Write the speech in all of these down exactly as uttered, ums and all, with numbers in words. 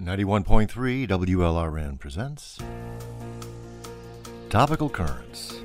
ninety-one point three W L R N presents Topical Currents.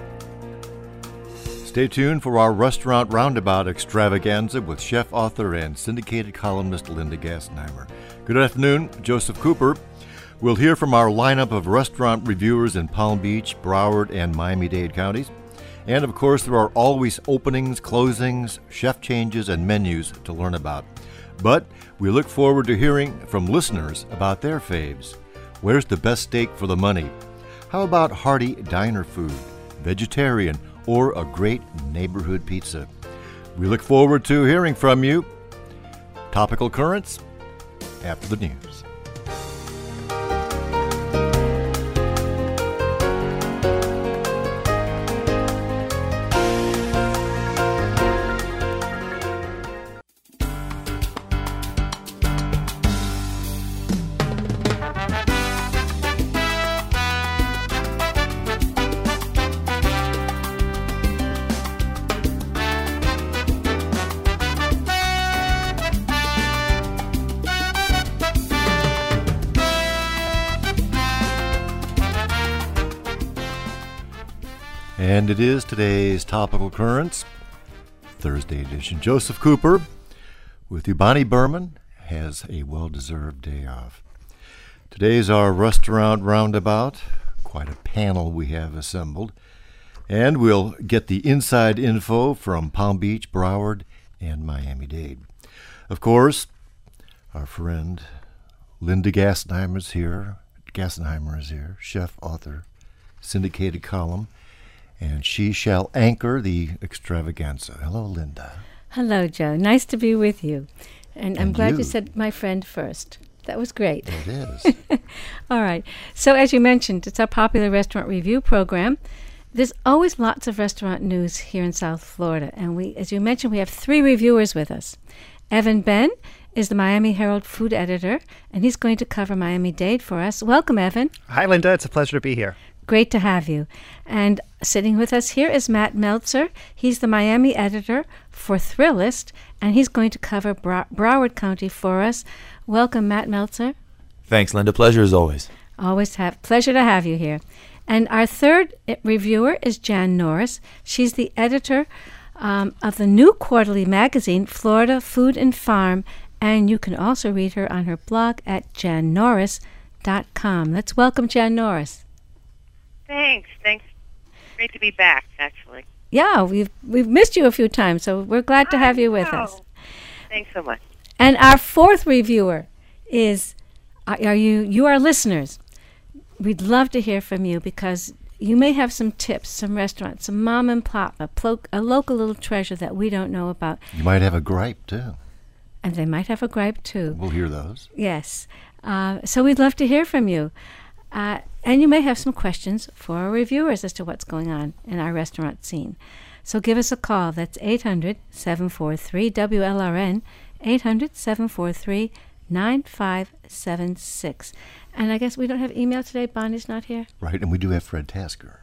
Stay tuned for our Restaurant Roundabout extravaganza with chef, author, and syndicated columnist Linda Gassenheimer. Good afternoon, Joseph Cooper. We'll hear from our lineup of restaurant reviewers in Palm Beach, Broward, and Miami-Dade counties. And, of course, there are always openings, closings, chef changes, and menus to learn about. But we look forward to hearing from listeners about their faves. Where's the best steak for the money? How about hearty diner food, vegetarian, or a great neighborhood pizza? We look forward to hearing from you. Topical Currents after the news. And it is today's Topical Currents, Thursday edition. Joseph Cooper with you. Bonnie Berman has a well-deserved day off. Today's our Restaurant Roundabout. Quite a panel we have assembled. And we'll get the inside info from Palm Beach, Broward, and Miami-Dade. Of course, our friend Linda Gassenheimer is here. Gassenheimer is here, chef, author, syndicated column. And she shall anchor the extravaganza. Hello, Linda. Hello, Joe. Nice to be with you. And, and I'm glad you. you said my friend first. That was great. It is. All right. So as you mentioned, it's our popular restaurant review program. There's always lots of restaurant news here in South Florida. And we, as you mentioned, we have three reviewers with us. Evan Ben is the Miami Herald food editor, and he's going to cover Miami-Dade for us. Welcome, Evan. Hi, Linda. It's a pleasure to be here. Great to have you. And sitting with us here is Matt Meltzer. He's the Miami editor for Thrillist, and he's going to cover Brow- Broward County for us. Welcome, Matt Meltzer. Thanks, Linda. Pleasure as always. Always have pleasure to have you here. And our third reviewer is Jan Norris. She's the editor um, of the new quarterly magazine, Florida Food and Farm, and you can also read her on her blog at jan norris dot com. Let's welcome Jan Norris. Thanks. Thanks. Great to be back, actually. Yeah, we've we've missed you a few times, so we're glad to have you with us. Thanks so much. And our fourth reviewer is, are you, you are listeners. We'd love to hear from you because you may have some tips, some restaurants, some mom and pop, a, plo- a local little treasure that we don't know about. You might have a gripe, too. And they might have a gripe, too. We'll hear those. Yes. Uh, so we'd love to hear from you. Uh, and you may have some questions for our reviewers as to what's going on in our restaurant scene. So give us a call. That's eight hundred, seven four three, W L R N, eight hundred, seven four three, nine five seven six. And I guess we don't have email today. Bonnie's not here. Right, and we do have Fred Tasker.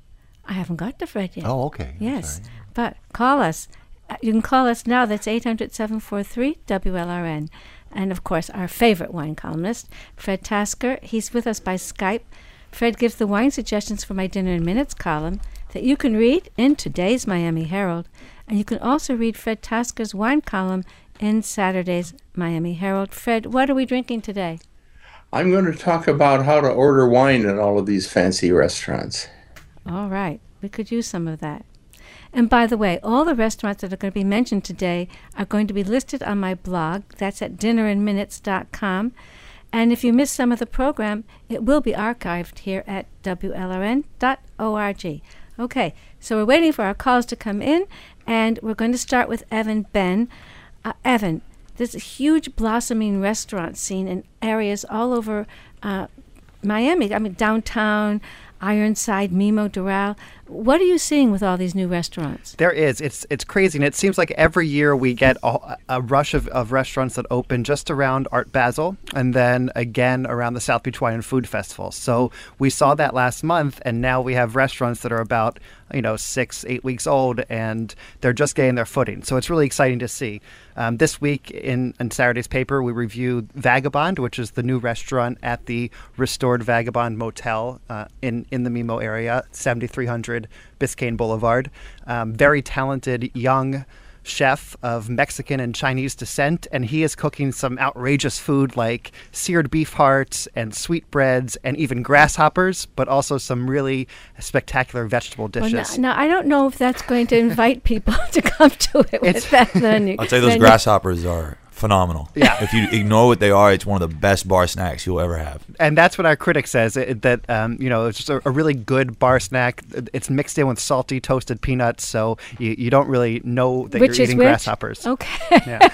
I haven't got to Fred yet. Oh, okay. Yes, but call us. Uh, You can call us now. That's eight hundred, seven four three, W L R N. And, of course, our favorite wine columnist, Fred Tasker. He's with us by Skype. Fred gives the wine suggestions for my Dinner in Minutes column that you can read in today's Miami Herald. And you can also read Fred Tasker's wine column in Saturday's Miami Herald. Fred, what are we drinking today? I'm going to talk about how to order wine in all of these fancy restaurants. All right. We could use some of that. And by the way, all the restaurants that are going to be mentioned today are going to be listed on my blog. That's at dinner in minutes dot com. And if you missed some of the program, it will be archived here at W L R N dot org. Okay, so we're waiting for our calls to come in, and we're going to start with Evan Ben. Uh, Evan, there's a huge blossoming restaurant scene in areas all over uh, Miami. I mean, downtown, Ironside, Mimo, Doral. What are you seeing with all these new restaurants? There is. It's it's crazy. And it seems like every year we get a, a rush of, of restaurants that open just around Art Basel and then again around the South Beach Wine and Food Festival. So we saw that last month, and now we have restaurants that are about, you know, six, eight weeks old, and they're just getting their footing. So it's really exciting to see. Um, this week in, in Saturday's paper, we reviewed Vagabond, which is the new restaurant at the restored Vagabond Motel uh, in, in the Mimo area, seventy-three hundred Biscayne Boulevard. Um, very talented young chef of Mexican and Chinese descent, and he is cooking some outrageous food like seared beef hearts and sweetbreads and even grasshoppers, but also some really spectacular vegetable dishes. Well, now, now, I don't know if that's going to invite people to come to it with It's- that menu. I'll tell you, those menu. grasshoppers are phenomenal. Yeah. If you ignore what they are, it's one of the best bar snacks you'll ever have. And that's what our critic says, it, that, um, you know, it's just a, a really good bar snack. It's mixed in with salty toasted peanuts, so you, you don't really know that Which you're is eating which? grasshoppers. Okay. Yeah.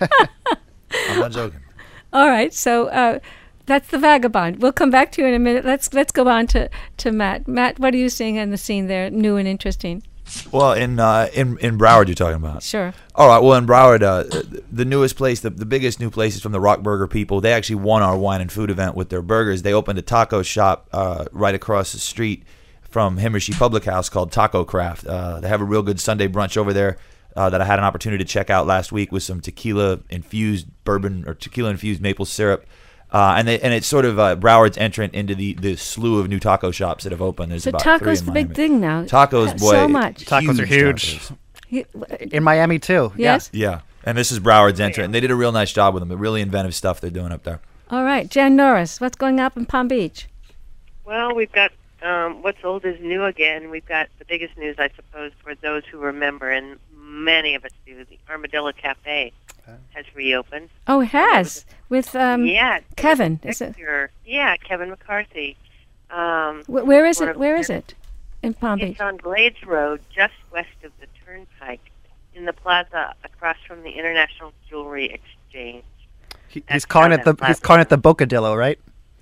I'm not joking. All right. So uh, that's the Vagabond. We'll come back to you in a minute. Let's let's go on to, to Matt. Matt, what are you seeing on the scene there, new and interesting? Well, in uh, in in Broward, you're talking about. Sure. All right. Well, in Broward, uh, the newest place, the, the biggest new place is from the Rock Burger people. They actually won our wine and food event with their burgers. They opened a taco shop uh, right across the street from Himmershey Public House called Taco Craft. Uh, they have a real good Sunday brunch over there uh, that I had an opportunity to check out last week with some tequila-infused bourbon or tequila-infused maple syrup. Uh, and they, and it's sort of uh, Broward's entrant into the, the slew of new taco shops that have opened. There's So about three tacos in the big Miami. thing now. Tacos, Uh, boy. So much. Tacos are huge. tacos. He- In Miami, too. yes? Yeah, and this is Broward's entrant. And they did a real nice job with them. The really inventive stuff they're doing up there. All right. Jan Norris, what's going up in Palm Beach? Well, we've got um, what's old is new again. We've got the biggest news, I suppose, for those who remember, and many of us do. The Armadillo Cafe has reopened. Oh, it has. With um, yeah, Kevin. Is it, picture. Yeah, Kevin McCarthy. Um, wh- where is one it? of Where is their- it? In Palm Beach. It's on Glades Road, just west of the Turnpike, in the plaza across from the International Jewelry Exchange. He, That's he's calling down it the that he's plaza. calling it the Bocadillo, right?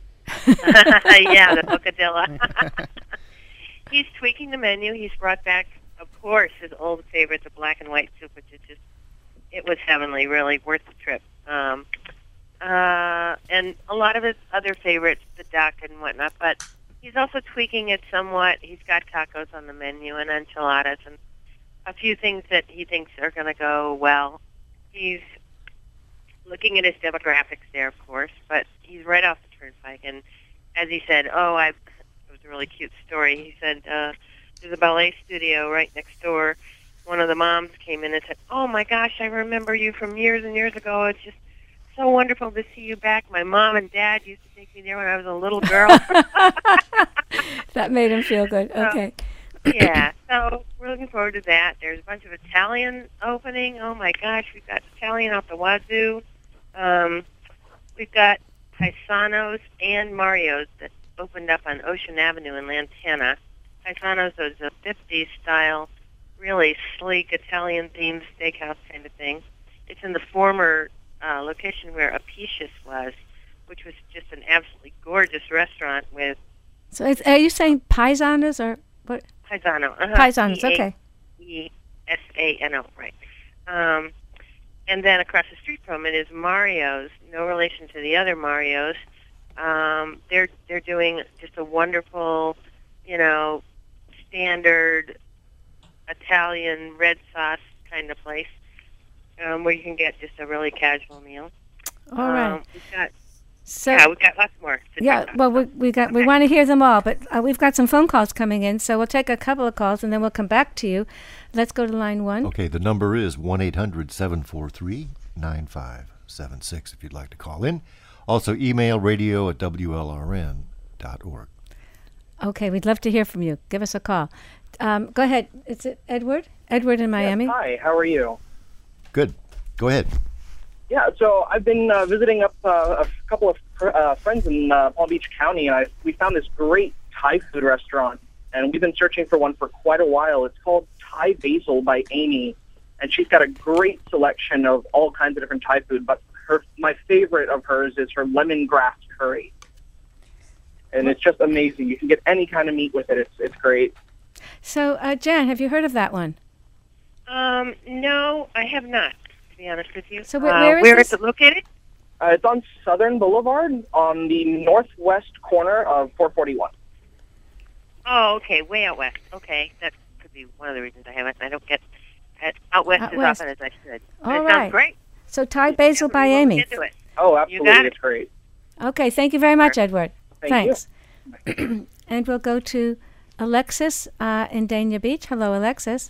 Yeah, the Bocadilla. He's tweaking the menu. He's brought back, of course, his old favorite, the black and white soup, which is just, it was heavenly, really worth the trip. Um, uh, and a lot of his other favorites, the duck and whatnot, but he's also tweaking it somewhat. He's got tacos on the menu and enchiladas and a few things that he thinks are going to go well. He's looking at his demographics there, of course, but he's right off the Turnpike. And as he said, oh, I, it was a really cute story. He said, uh, there's a ballet studio right next door. One of the moms came in and said, oh, my gosh, I remember you from years and years ago. It's just so wonderful to see you back. My mom and dad used to take me there when I was a little girl. That made him feel good. So- Okay. Yeah, so we're looking forward to that. There's a bunch of Italian opening. Oh, my gosh, we've got Italian out the wazoo. Um, we've got Paisanos and Mario's that opened up on Ocean Avenue in Lantana. Paisanos is a fifties-style, really sleek Italian-themed steakhouse kind of thing. It's in the former uh, location where Apicius was, which was just an absolutely gorgeous restaurant with So it's, are you saying paisanos or what? Paisano. Uh-huh. Paisanos, okay. E S A N O, right. Um, and then across the street from it is Mario's, no relation to the other Mario's. Um, they're they're doing just a wonderful, you know, standard Italian red sauce kind of place um, where you can get just a really casual meal. All right. Um, we've got, So yeah, we've got lots more. to yeah, talk about. well, we we got we Okay. want to hear them all, but uh, we've got some phone calls coming in, so we'll take a couple of calls and then we'll come back to you. Let's go to line one. Okay, the number is one eight hundred seven four three nine five seven six if you'd like to call in. Also, email radio at W L R N dot org. Okay, we'd love to hear from you. Give us a call. Um, go ahead. Is it Edward? Edward in Miami. Yes, hi, how are you? Good. Go ahead. Yeah, so I've been uh, visiting up uh, a couple of fr- uh, friends in uh, Palm Beach County, and I, we found this great Thai food restaurant, and we've been searching for one for quite a while. It's called Thai Basil by Amy, and she's got a great selection of all kinds of different Thai food, but her my favorite of hers is her lemongrass curry. And it's just amazing. You can get any kind of meat with it. It's it's great. So, uh, Jan, have you heard of that one? Um, no, I have not, to be honest with you. So where- uh, where is where this? is it located? Uh, it's on Southern Boulevard on the northwest corner of four forty-one. Oh, okay, way out west. Okay, that could be one of the reasons I haven't. I don't get at, out west Out as west. often as I should. But All it right. sounds great. So, Thai basil by Definitely Amy. look into it. Oh, You absolutely. got it. It's great. Okay, thank you very much, Edward. Thank you. Thanks. And we'll go to Alexis uh, in Dania Beach. Hello, Alexis.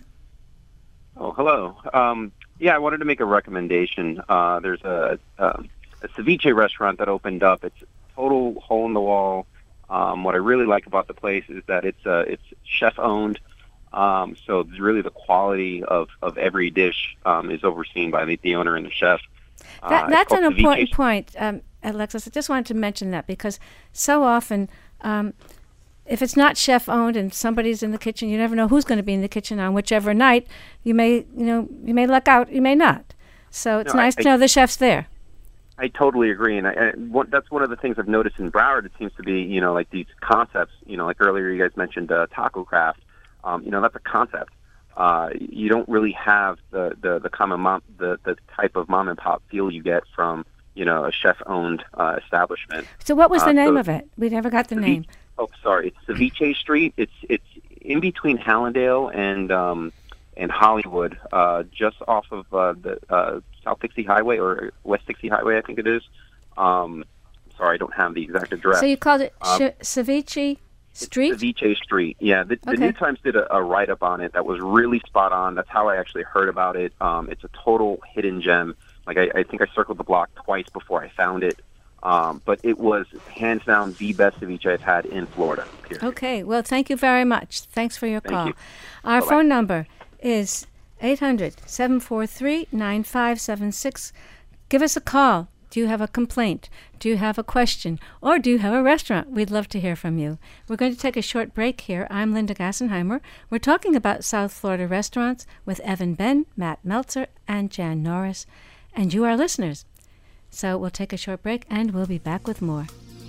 Oh, hello. Um, yeah, I wanted to make a recommendation. Uh, there's a, a, a ceviche restaurant that opened up. It's total hole in the wall. Um, what I really like about the place is that it's uh, it's chef owned. Um, so it's really the quality of, of every dish um, is overseen by the, the owner and the chef. Uh, That, it's that's called an Ceviche. important point, um, Alexis. I just wanted to mention that because so often, um, if it's not chef owned and somebody's in the kitchen, you never know who's going to be in the kitchen on whichever night. You may, you know, you may luck out, you may not. So it's No, I- nice to I- know the chef's there. I totally agree, and, I, and what, that's one of the things I've noticed in Broward. It seems to be, you know, like these concepts. You know, like earlier you guys mentioned uh, Taco Craft. Um, you know, that's a concept. Uh, you don't really have the the the common mom, the the type of mom and pop feel you get from, you know, a chef-owned uh, establishment. So what was the Uh, name so- of it? We never got the Ceviche- name. Oh, sorry, it's Ceviche Street. It's it's in between Hallandale and um, and Hollywood, uh, just off of uh, the uh, South Dixie Highway or West Dixie Highway, I think it is. Um, sorry, I don't have the exact address. So you called it Um, Sh- Ceviche Street? It's Ceviche Street. Yeah, the, the Okay. New Times did a, a write-up on it that was really spot on. That's how I actually heard about it. Um, it's a total hidden gem. Like I, I think I circled the block twice before I found it. Um, but it was hands down the best ceviche I've had in Florida. Period. Okay. Well, thank you very much. Thanks for your Thank call. you. Our Bye-bye. phone number is eight hundred, seven four three, nine five seven six. Give us a call. Do you have a complaint? Do you have a question? Or do you have a restaurant? We'd love to hear from you. We're going to take a short break here. I'm Linda Gassenheimer. We're talking about South Florida restaurants with Evan Ben, Matt Meltzer, and Jan Norris. And you are listeners. So we'll take a short break and we'll be back with more.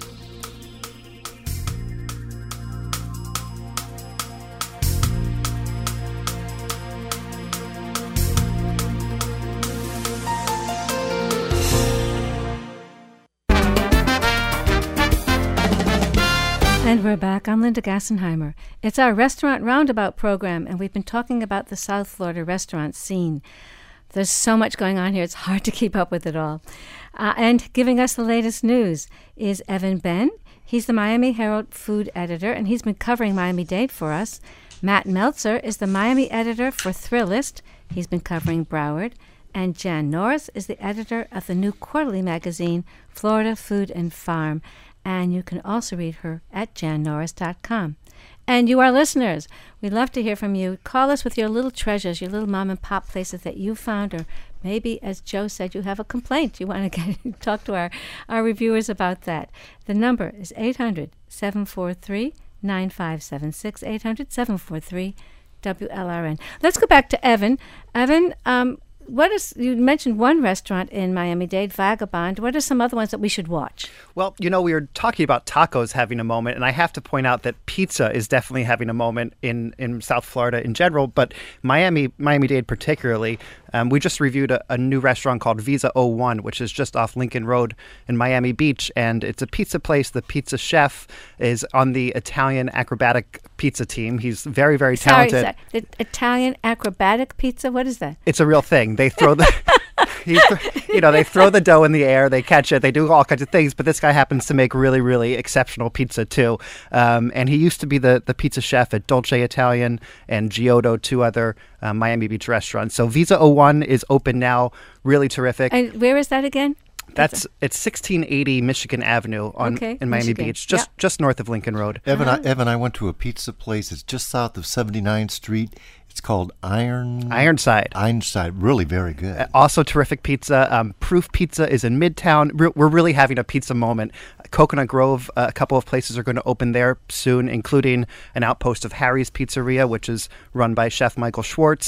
And we're back. I'm Linda Gassenheimer. It's our Restaurant Roundabout program, and we've been talking about the South Florida restaurant scene. There's so much going on here, it's hard to keep up with it all. Uh, and giving us the latest news is Evan Ben. He's the Miami Herald food editor, and he's been covering Miami-Dade for us. Matt Meltzer is the Miami editor for Thrillist. He's been covering Broward. And Jan Norris is the editor of the new quarterly magazine, Florida Food and Farm. And you can also read her at jan norris dot com. And you, our listeners, we'd love to hear from you. Call us with your little treasures, your little mom and pop places that you found, or maybe, as Joe said, you have a complaint. You want to get, talk to our, our reviewers about that. The number is eight hundred, seven four three, nine five seven six, eight hundred, seven four three, W L R N. Let's go back to Evan. Evan, um, what is, you mentioned one restaurant in Miami-Dade, Vagabond. What are some other ones that we should watch? Well, you know, we were talking about tacos having a moment, and I have to point out that pizza is definitely having a moment in, in South Florida in general, but Miami, Miami-Dade particularly. Um, we just reviewed a, a new restaurant called Visa oh one, which is just off Lincoln Road in Miami Beach, and it's a pizza place. The pizza chef is on the Italian acrobatic pizza team. He's very, very Sorry, talented. sorry, the Italian acrobatic pizza? What is that? It's a real thing. They throw the, he th- you know, they throw the dough in the air, they catch it, they do all kinds of things. But this guy happens to make really, really exceptional pizza too. Um, and he used to be the, the pizza chef at Dolce Italian and Giotto, two other uh, Miami Beach restaurants. So Visa oh one is open now, really terrific. And where is that again? That's it's sixteen eighty Michigan Avenue on Okay, in Miami Michigan. Beach, just Yep. just north of Lincoln Road. Evan, Uh-huh. I, Evan, I went to a pizza place. It's just south of seventy-ninth Street. It's called Iron Ironside. Ironside. Really very good. Uh, Also terrific pizza. Um, Proof Pizza is in Midtown. Re- We're really having a pizza moment. Coconut Grove, uh, a couple of places are going to open there soon, including an outpost of Harry's Pizzeria, which is run by Chef Michael Schwartz.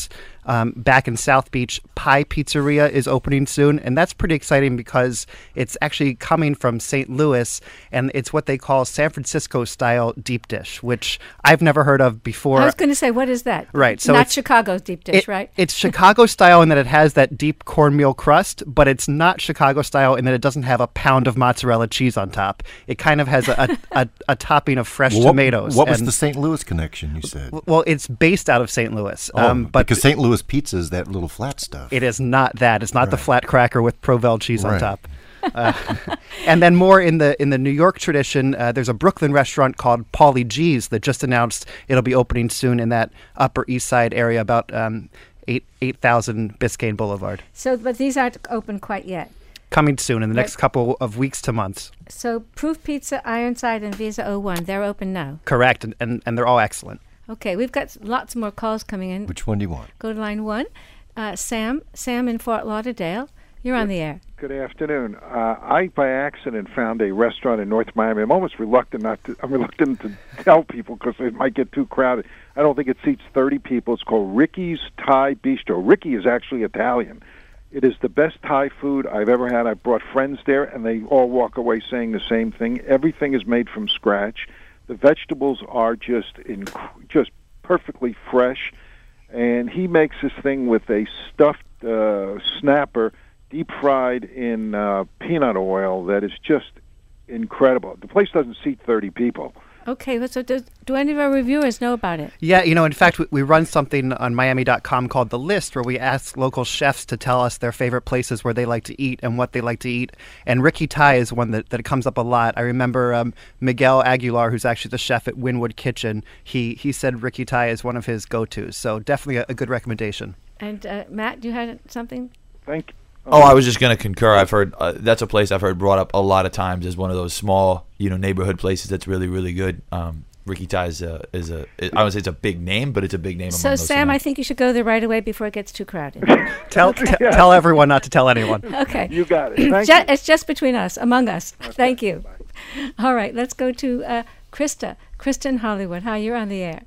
Um, back in South Beach, Pie Pizzeria is opening soon, and that's pretty exciting because it's actually coming from Saint Louis, and it's what they call San Francisco-style deep dish, which I've never heard of before. I was going to say, what is that? Right, so Not it's- Chicago's deep dish, It- right? It's Chicago-style in that it has that deep cornmeal crust, but it's not Chicago-style in that it doesn't have a pound of mozzarella cheese on top. It kind of has a, a, a, a topping of fresh Well, what, tomatoes. What was and- the Saint Louis connection, you said? Well, it's based out of Saint Louis. Oh, um, but because Saint Louis pizza is that little flat stuff. it is not that. It's not the Right. flat cracker with Provel cheese on Right. top. Uh, and then more in the in the New York tradition, uh, there's a Brooklyn restaurant called Paulie G's that just announced it'll be opening soon in that Upper East Side area, about um, eight eight thousand Biscayne Boulevard. So, but these aren't open quite yet. Coming soon in the next Right. couple of weeks to months. So, Proof Pizza, Ironside, and Visa oh one, they're open now. Correct, and, and, and they're all excellent. Okay, we've got lots more calls coming in. Which one do you want? Go to line one. Uh, Sam, Sam in Fort Lauderdale, you're on the air. Good afternoon. Uh, I, by accident, found a restaurant in North Miami. I'm almost reluctant not to. I'm reluctant to tell people because it might get too crowded. I don't think it seats thirty people. It's called Ricky's Thai Bistro. Ricky is actually Italian. It is the best Thai food I've ever had. I've brought friends there, and they all walk away saying the same thing. Everything is made from scratch. The vegetables are just inc- just perfectly fresh, and he makes this thing with a stuffed uh, snapper, deep fried in uh, peanut oil, that is just incredible. The place doesn't seat thirty people. Okay, well, so do, do any of our reviewers know about it? Yeah, you know, in fact, we, we run something on Miami dot com called The List, where we ask local chefs to tell us their favorite places where they like to eat and what they like to eat. And Ricky Thai is one that, that comes up a lot. I remember um, Miguel Aguilar, who's actually the chef at Wynwood Kitchen, he, he said Ricky Thai is one of his go-tos. So definitely a, a good recommendation. And uh, Matt, you had something? Thank Oh, I was just going to concur. I've heard uh, that's a place I've heard brought up a lot of times as one of those small, you know, neighborhood places that's really, really good. Um, Ricky Thai is a, is a I would say it's a big name, but it's a big name. So, among those Sam, I around. think you should go there right away before it gets too crowded. Tell t- tell everyone not to tell anyone. Okay. You got it. Thank Ju- you. It's just between us, among us. Thank you. All right, let's go to uh, Krista. Krista in Hollywood. Hi, you're on the air.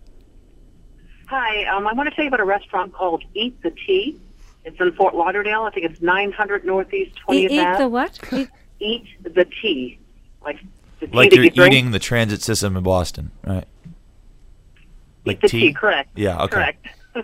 Hi, um, I want to tell you about a restaurant called Eat the Tea. It's in Fort Lauderdale. I think it's nine hundred Northeast twentieth Eat, eat Ave. the what? Eat, Eat the tea, like the tea Like that you're you drink. eating the transit system in Boston, right? Eat the tea, correct. Yeah, okay. Correct.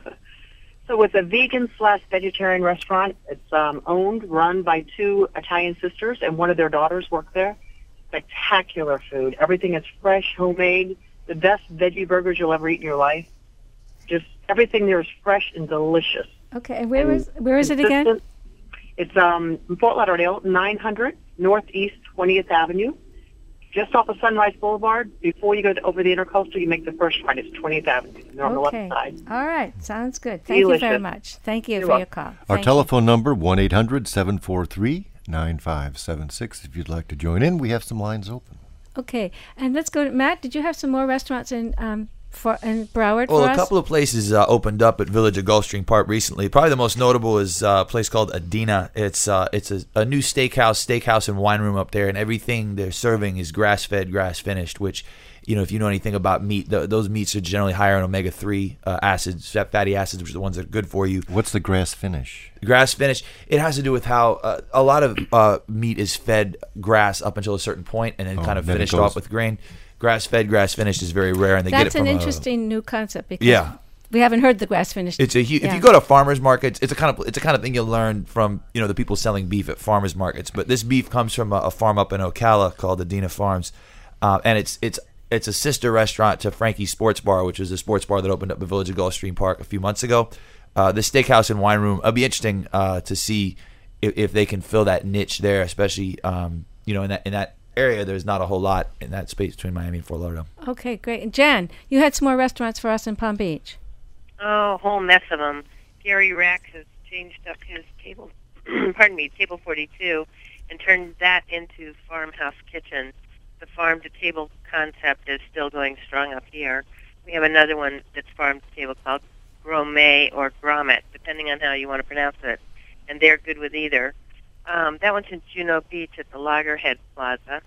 So it's a vegan slash vegetarian restaurant. It's um, owned, run by two Italian sisters, and one of their daughters work there. Spectacular food. Everything is fresh, homemade. The best veggie burgers you'll ever eat in your life. Just everything there is fresh and delicious. okay, and where is where is it again? Consistent. It's um, in Fort Lauderdale, nine hundred Northeast twentieth Avenue, just off of Sunrise Boulevard. Before you go to, over the Intercoastal, you make the first right. It's twentieth Avenue. They're on the Okay. left side. All right, sounds good. Thank you very Delicious. much. Thank you You're for your welcome. call. Our Thank you. telephone number, one eight hundred seven four three nine five seven six. If you'd like to join in, we have some lines open. Okay, and let's go to Matt. Did you have some more restaurants in um for in Broward Well, for a us? couple of places uh, opened up at Village of Gulfstream Park recently. Probably the most notable is uh, a place called Adina. It's uh, it's a, a new steakhouse, steakhouse and wine room up there, and everything they're serving is grass-fed, grass-finished. Which, you know, if you know anything about meat, th- those meats are generally higher in omega three uh, acids, fat- fatty acids, which are the ones that are good for you. What's the grass finish? Grass finished. It has to do with how uh, a lot of uh, meat is fed grass up until a certain point, and then Oh, kind of then it finished goes- off with grain. Grass fed, grass finished is very rare, and they get it That's from an a- interesting new concept because Yeah. we haven't heard the grass finished. It's a hu- Yeah. if you go to farmers markets, it's a kind of it's a kind of thing you'll learn from, you know, the people selling beef at farmers markets. But this beef comes from a, a farm up in Ocala called Adina Farms, uh, and it's it's it's a sister restaurant to Frankie's Sports Bar, which is a sports bar that opened up at Village of Gulfstream Park a few months ago. Uh, the steakhouse and wine room. It'll be interesting uh, to see if, if they can fill that niche there, especially um, you know in that in that area. There's not a whole lot in that space between Miami and Fort Lauderdale. Okay, great. And Jan, you had some more restaurants for us in Palm Beach. Oh, a whole mess of them. Gary Rack has changed up his table, pardon me, table forty-two, and turned that into Farmhouse Kitchen. The farm-to-table concept is still going strong up here. We have another one that's farm-to-table called Gourmet or Grommet, depending on how you want to pronounce it, and they're good with either. Um, that one's in Juno Beach at the Loggerhead Plaza.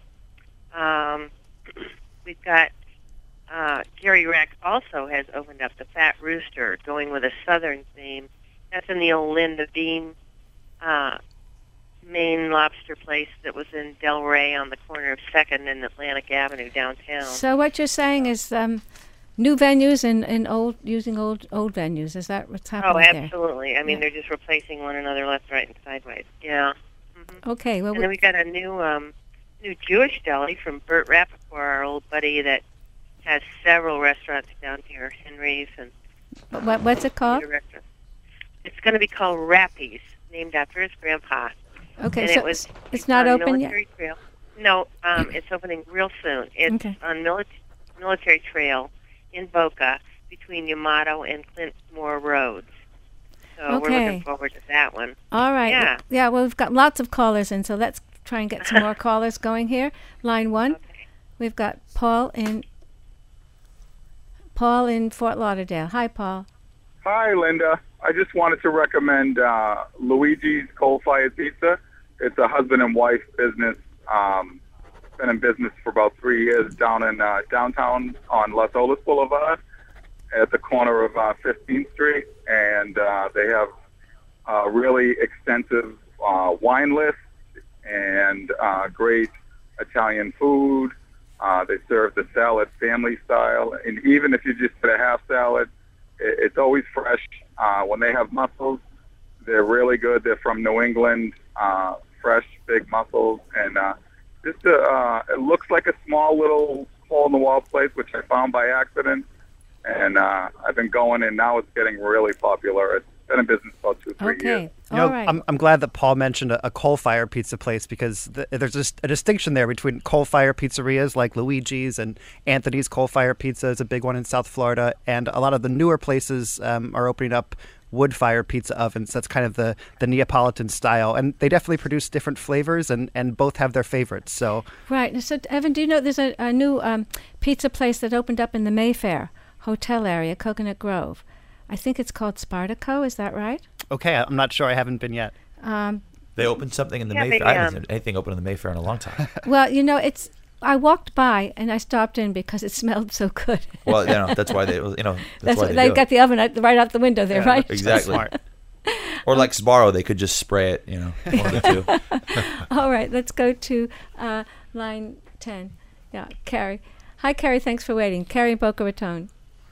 Um, we've got uh, Gary Rack also has opened up the Fat Rooster, going with a southern theme That's in the old Linda Bean uh, Maine lobster place that was in Del Rey on the corner of second and Atlantic Avenue downtown. So what you're saying is um, new venues and, and old using old old venues. Is that what's happening Oh, there? absolutely. I mean, Yeah. they're just replacing one another left, right, and sideways. Yeah. Okay. Well, And then we got a new um, new Jewish deli from Bert Rappaport, our old buddy that has several restaurants down here, Henry's and what, what's it called? other restaurants. It's going to be called Rappy's, named after his grandpa. Okay, and so it was it's not on open yet? Military Trail. No, um, it's opening real soon. It's Okay. on Mili- Military Trail in Boca between Yamato and Clintmore Roads. So we're Okay. looking forward to that one. All right. Yeah. Yeah, well, we've got lots of callers in, so let's try and get some more callers going here. Line one, we've got Paul in Paul in Fort Lauderdale. Hi, Paul. Hi, Linda. I just wanted to recommend uh, Luigi's Coal-Fired Pizza. It's a husband and wife business. Um, been in business for about three years down in uh, downtown on Las Olas Boulevard at the corner of uh, fifteenth Street. And uh, they have a really extensive uh, wine list and uh, great Italian food. Uh, they serve the salad family style. And even if you just get a half salad, it, it's always fresh. Uh, when they have mussels, they're really good. They're from New England, uh, fresh, big mussels. And uh, just a, uh, it looks like a small little hole-in-the-wall place, which I found by accident. And uh, I've been going, and now it's getting really popular. It's been in business about two, three Okay. years. You know, I'm, I'm glad that Paul mentioned a, a coal-fire pizza place because the, there's just a distinction there between coal-fire pizzerias like Luigi's and Anthony's Coal-Fire Pizza is a big one in South Florida, and a lot of the newer places um, are opening up wood-fire pizza ovens. That's kind of the, the Neapolitan style, and they definitely produce different flavors, and, and both have their favorites. So Right. So, Evan, do you know there's a, a new um, pizza place that opened up in the Mayfair Hotel area, Coconut Grove? I think it's called Spartaco. Is that right? okay, I'm not sure. I haven't been yet. Um, They opened something in the Yeah, Mayfair. maybe, I haven't um, seen anything open in the Mayfair in a long time. well, you know, it's. I walked by and I stopped in because it smelled so good. Well, you know, that's why they, you know, that's, That's why what, they, they do got it. the oven out, right out the window there, Yeah, right? Exactly. Smart. Or like Sbarro, they could just spray it, you know, one of the two. All right, let's go to uh, line ten. Yeah, Carrie. Hi, Carrie. Thanks for waiting. Carrie in Boca Raton.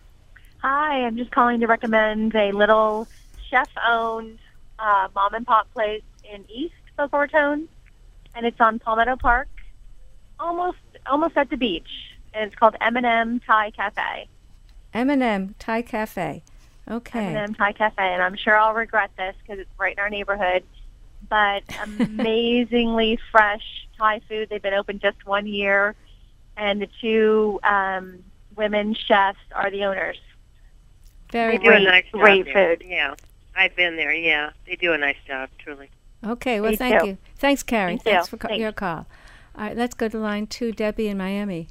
Hi, I'm just calling to recommend a little chef-owned uh, mom and pop place in East Boca Raton, and it's on Palmetto Park, almost almost at the beach. And it's called M and M Thai Cafe. M and M Thai Cafe. Okay. M and M Thai Cafe, and I'm sure I'll regret this because it's right in our neighborhood. But amazingly fresh Thai food. They've been open just one year, and the two um, women chefs are the owners. Very They do a great, nice job great there. food. Yeah, I've been there. Yeah, they do a nice job, truly. Okay, well, Me thank too. you. Thanks, Carrie. Me too. Thanks for ca- Thanks. your call. All right, let's go to line two, Debbie in Miami.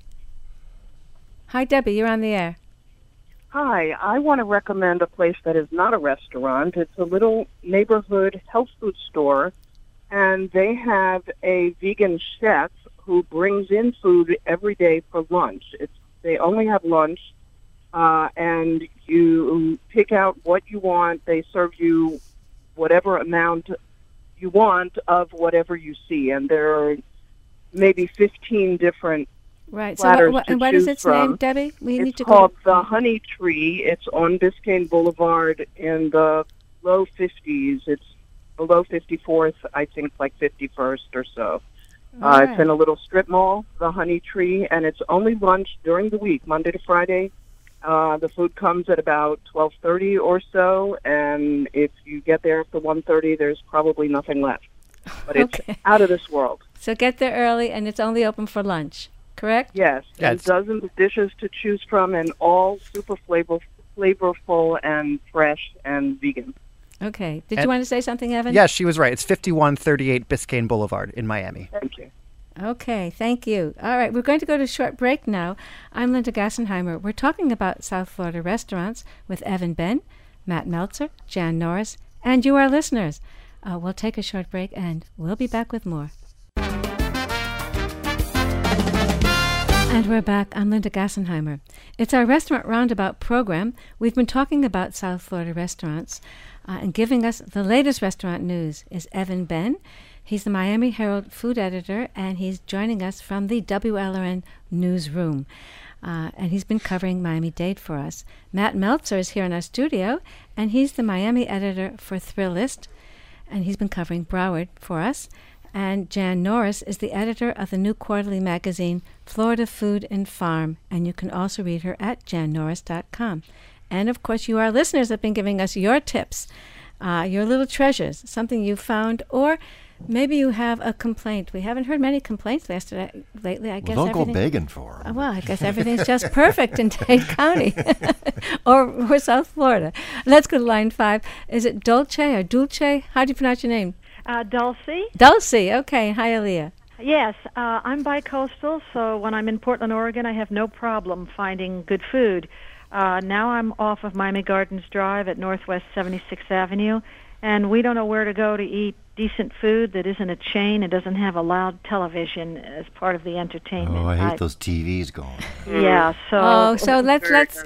Hi, Debbie. You're on the air. Hi, I want to recommend a place that is not a restaurant. It's a little neighborhood health food store, and they have a vegan chef who brings in food every day for lunch. It's they only have lunch, uh, and you pick out what you want. They serve you whatever amount you want of whatever you see, and there are maybe fifteen different Right. So, platters what, to and what is choose its name, from. Debbie? We it's need to called go. the Honey Tree. It's on Biscayne Boulevard in the low fifties. It's below fifty-fourth, I think, like fifty-first or so. Uh, All It's right. in a little strip mall, the Honey Tree, and it's only lunch during the week, Monday to Friday. Uh, the food comes at about twelve thirty or so, and if you get there after one thirty, there's probably nothing left. But it's Okay. out of this world. So get there early, and it's only open for lunch. Correct? Yes, Yeah, and it's- dozens of dishes to choose from, and all super flavor, flavorful and fresh and vegan. Okay. Did And- you want to say something, Evan? Yes, she was right. It's fifty-one thirty-eight Biscayne Boulevard in Miami. Thank you. Okay, thank you. All right, we're going to go to a short break now. I'm Linda Gassenheimer. We're talking about South Florida restaurants with Evan Ben, Matt Meltzer, Jan Norris, and you, our listeners. Uh, we'll take a short break, and we'll be back with more. And we're back. I'm Linda Gassenheimer. It's our Restaurant Roundabout program. We've been talking about South Florida restaurants. Uh, and giving us the latest restaurant news is Evan Ben. He's the Miami Herald food editor, and he's joining us from the W L R N newsroom. Uh, and he's been covering Miami-Dade for us. Matt Meltzer is here in our studio, and he's the Miami editor for Thrillist, and he's been covering Broward for us. And Jan Norris is the editor of the new quarterly magazine, Florida Food and Farm, and you can also read her at jan norris dot com. And, of course, you, our listeners, have been giving us your tips, uh, your little treasures, something you found, or maybe you have a complaint. We haven't heard many complaints yesterday, lately. I guess well, don't everything, go begging for them. Uh, well, I guess everything's just perfect in Dade County or, or South Florida. Let's go to line five. Is it Dolce or Dulce? How do you pronounce your name? Uh, Dulcie. Dulcie. Okay. Hi, Aaliyah. Yes, uh, I'm bi-coastal, so when I'm in Portland, Oregon, I have no problem finding good food. Uh, now I'm off of Miami Gardens Drive at Northwest seventy-sixth Avenue, and we don't know where to go to eat decent food that isn't a chain and doesn't have a loud television as part of the entertainment. Oh, I hate I, those T Vs going. Yeah, so oh, so let's let's.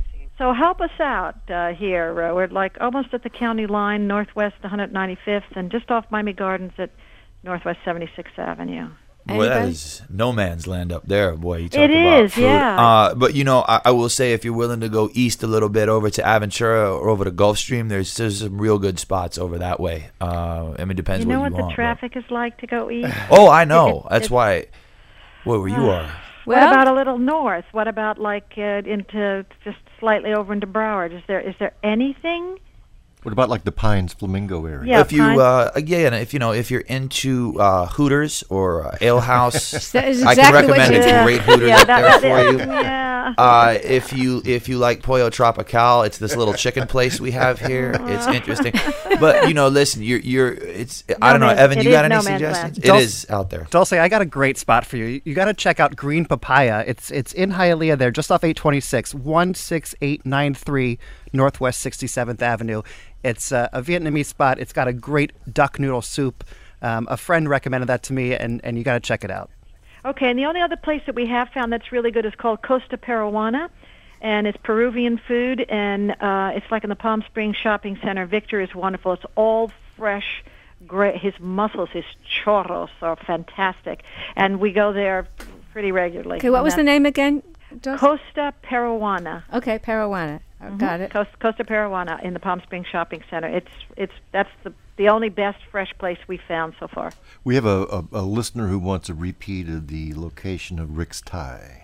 So help us out uh, here. Uh, we're like almost at the county line, Northwest one ninety-fifth, and just off Miami Gardens at Northwest seventy-sixth Avenue. Boy, that is no man's land up there, boy. You talk It about is, food. yeah. Uh, but, you know, I, I will say if you're willing to go east a little bit over to Aventura or over to Gulfstream, there's, there's some real good spots over that way. Uh, I mean, it depends You know what what you the want. traffic is like to go eat? but- Oh, I know. It- it- That's it- why. Where where you are. What about a little north? What about like uh, into just slightly over into Broward? Is there is there anything? What about like the Pines Flamingo area? Yeah, if you, Pine- uh, yeah, and if you know, if you're into uh, Hooters or uh, Ale House, That is I exactly can what recommend you- a great Hooters Yeah, up that- there for you. Yeah. Uh, if you if you like Pollo Tropical, it's this little chicken place we have here. It's interesting, but you know, listen, you're you're it's I don't know, man's- Evan, it you is got any no man's suggestions? land. It Dulce- is out there. Dulce, I got a great spot for you. You got to check out Green Papaya. It's it's in Hialeah there, just off eight twenty-six, one six eight nine three Northwest sixty-seventh Avenue. It's uh, a Vietnamese spot. It's got a great duck noodle soup. Um, a friend recommended that to me, and, and you got to check it out. Okay, and the only other place that we have found that's really good is called Costa Peruana, and it's Peruvian food, and uh, it's like in the Palm Springs Shopping Center. Victor is wonderful. It's all fresh. Great. His mussels, his churros are fantastic, and we go there pretty regularly. Okay, what was the name again? Dulce? Costa Peruana. Okay, Peruana. Oh, Got it. Costa, Costa Peruana in the Palm Springs Shopping Center. It's it's that's the the only best fresh place we've found so far. We have a, a, a listener who wants a repeat of the location of Rick's Thai.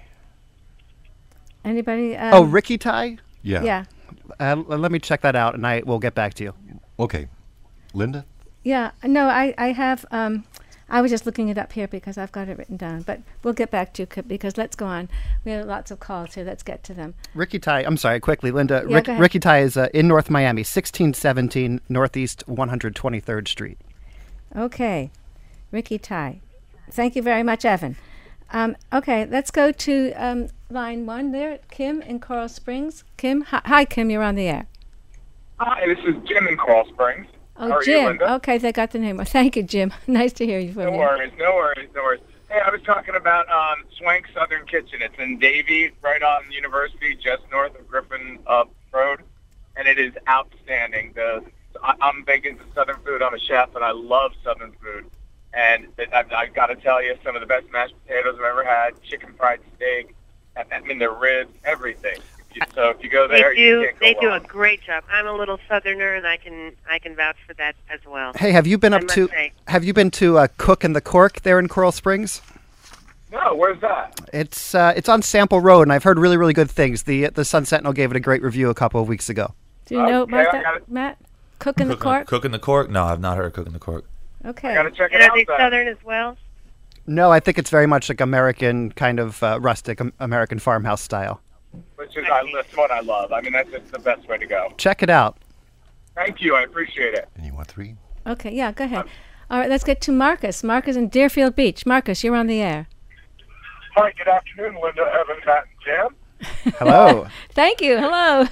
Anybody? Um, oh, Ricky Thai? Yeah. Yeah. Uh, l- let me check that out, and I will get back to you. Okay. Linda? Yeah. No, I, I have. Um, I was just looking it up here because I've got it written down. But we'll get back to you c- because let's go on. We have lots of calls here. Let's get to them. Ricky Thai, I'm sorry, quickly, Linda. Yeah, Rick, go ahead. Ricky Thai is uh, in North Miami, sixteen seventeen Northeast one hundred twenty-third Street. Okay. Ricky Ty. Thank you very much, Evan. Um, okay, let's go to um, line one there. Kim in Coral Springs. Kim? Hi, hi, Kim. You're on the air. Hi, this is Jim in Coral Springs. Oh, How are Jim. you, Linda? Okay, they got the name. Well, thank you, Jim. Nice to hear you from No you. worries, no worries, no worries. Hey, I was talking about um, Swank Southern Kitchen. It's in Davie, right on University, just north of Griffin uh, Road, and it is outstanding. The I, I'm big into Southern food. I'm a chef, and I love Southern food. And it, I, I got to tell you, some of the best mashed potatoes I've ever had, chicken fried steak, I, I mean, the ribs, everything. If you, so if you go there, They you do. can't go They do wrong. a great job. I'm a little southerner, and I can I can vouch for that as well. Hey, have you been I up must to say. Have you been to uh, Cook and the Cork there in Coral Springs? No, where's that? It's uh, it's on Sample Road, and I've heard really really good things. The the Sun Sentinel gave it a great review a couple of weeks ago. Do you know Okay, about I that, got it. Matt? Cook in the Cook, Cork? Cook in the Cork? No, I've not heard of Cook in the Cork. Okay. I got to check it And are out. they then. southern as well? No, I think it's very much like American kind of uh, rustic um, American farmhouse style. Which is, I, that's what I love. I mean, that's just the best way to go. Check it out. Thank you. I appreciate it. And you want three? Okay, yeah, go ahead. All right, let's get to Marcus. Marcus in Deerfield Beach. Marcus, you're on the air. Hi, good afternoon, Linda, Evan, Matt, and Jam. Hello. Thank you. Hello.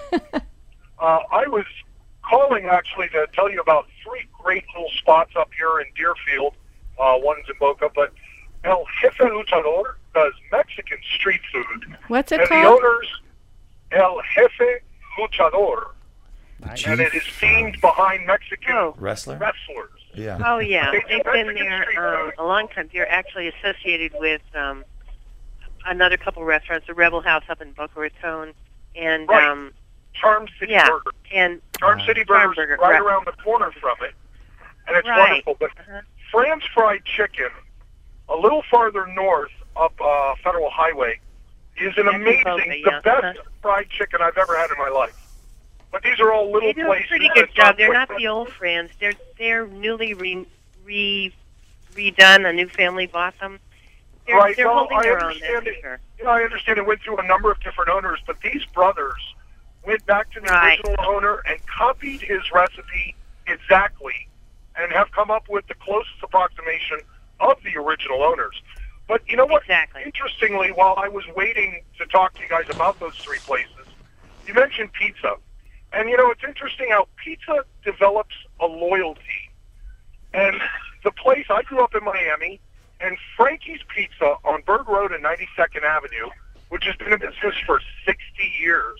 Uh, I was calling actually to tell you about three great little spots up here in Deerfield. Uh, one's in Boca, but El Jefe Luchador does Mexican street food. What's it and called? the owners, El Jefe Luchador. and it is themed behind Mexican Oh. Wrestler? wrestlers. Yeah. Oh yeah, They- they've been Mexican there street um, food. a long time. They're actually associated with um, another couple restaurants, the Rebel House up in Boca Raton, and Right. um, Charm City yeah, Burger. and Charm City Charm Burger's Burger, right right. around the corner from it, and it's Right. wonderful. But Uh-huh. Fran's Fried Chicken, a little farther north up uh, Federal Highway, is an That's in amazing, Boca, the yeah. best Uh-huh. fried chicken I've ever had in my life. But these are all little They do a places. pretty that good job. don't They're put- not the old Friends. They're they're newly re, re redone. A new family bought them. They're, Right, they're no, holding I their own. understand That's it. for sure. You know, I understand it went through a number of different owners, but these brothers went back to the Right. original owner and copied his recipe exactly and have come up with the closest approximation of the original owners. But you know what? Exactly. Interestingly, while I was waiting to talk to you guys about those three places, you mentioned pizza. And, you know, it's interesting how pizza develops a loyalty. And the place, I grew up in Miami, and Frankie's Pizza on Berg Road and ninety-second Avenue, which has been in business for sixty years,